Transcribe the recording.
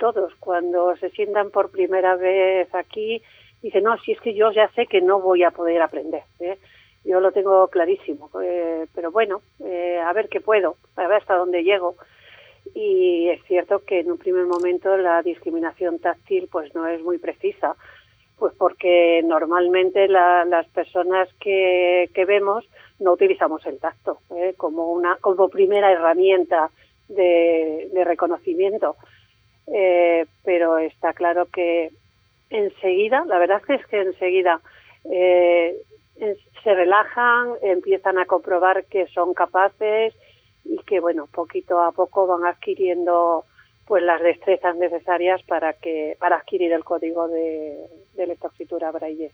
todos, cuando se sientan por primera vez aquí, dicen, no, si es que yo ya sé que no voy a poder aprender, ¿eh? Yo lo tengo clarísimo, pero bueno, a ver qué puedo, a ver hasta dónde llego. Y es cierto que en un primer momento la discriminación táctil pues no es muy precisa, pues porque normalmente las personas que vemos no utilizamos el tacto como primera herramienta de reconocimiento, pero está claro que enseguida, la verdad es que enseguida se relajan, empiezan a comprobar que son capaces y que, bueno, poquito a poco van adquiriendo pues las destrezas necesarias para adquirir el código de lectoescritura Braille.